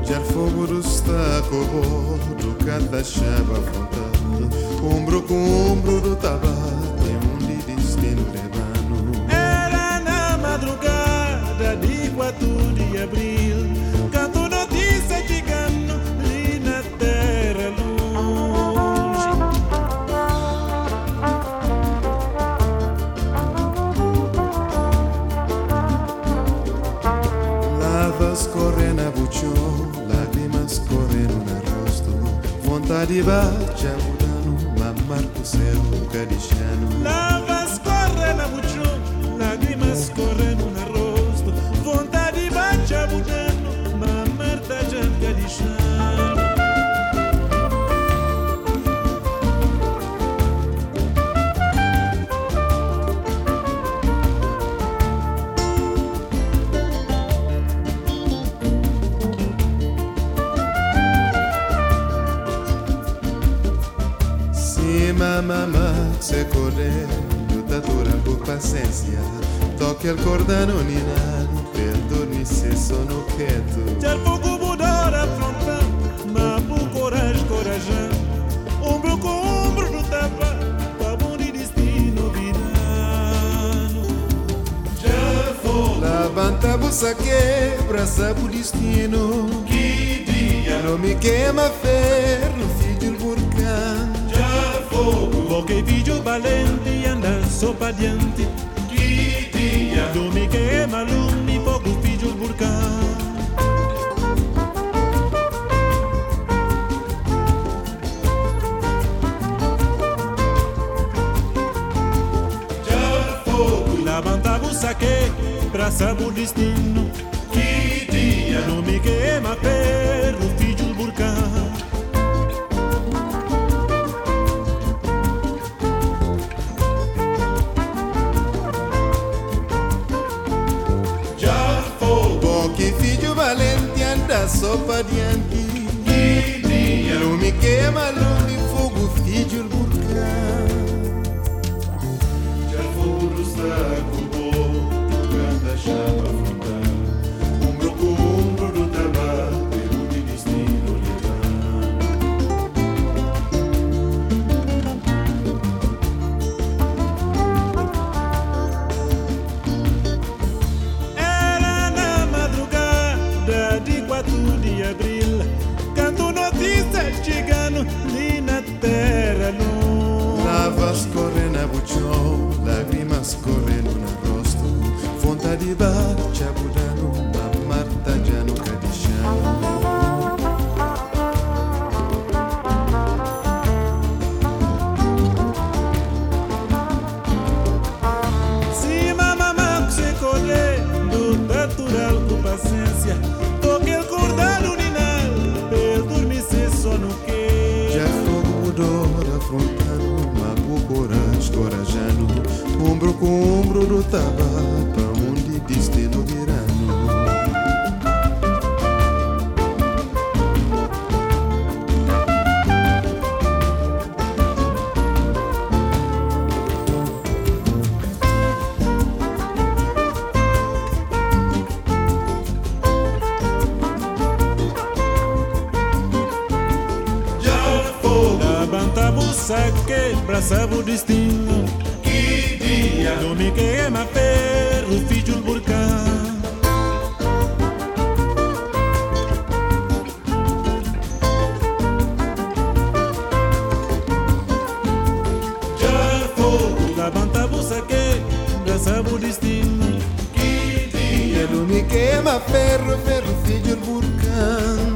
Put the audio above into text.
Já fogo do estaco do cada chava frontal, ombro com ombro do tabate, onde destino levando. Era na madrugada de 4 de abril, canto notícia chegando ali na terra longe. Lavas correm na buchão, lágrimas correndo no rosto, vontade bate mudando, mamar com céu cadixano. Lavas corre na buchão, lágrimas correndo no rosto, vontade bate mudando, mamar da janca de chão. Mamá se correndo, tatura com paciência, toque o cordão ninado, per dormir se sono quieto. Já fogo mudar a fronta, mas por corajando, ombro com ombro no tapa, pra bom de destino virando. Já fogo, levanta a bolsa quebra, sabe o destino. Que dia, não me queima ferro, filho do vulcão. Porque vídeo valente e anda só pra diante. Que dia, não me queima lume, pouco vídeo burcão. já fogo, levanta o saque, braça o destino. Que dia, não me queima ferro, vídeo burcão. que filho valente anda só pra diante. Que dia, não me queima, não me fogo, filho do vulcão. Já fogo do saco, canta chapa frontal, ombro com ombro do trabalho, pelo de destino de 4 de abril, canto notícia chegando ali na terra longe. Lavas correm na buchão, lágrimas correndo no rosto, vontade bate mudando, mamar tá já no cadixano. Se mamamá se correndo, natural com paciência. Já fogo mudou afrontando, mago corajando, ombro com ombro do tabaco, pra onde destino virando. Saque, braça o destino. Que dia, não me queima ferro, filho do vulcão. já fogo, levanta o saque, braça o destino. Que dia, não me queima ferro, filho do vulcão.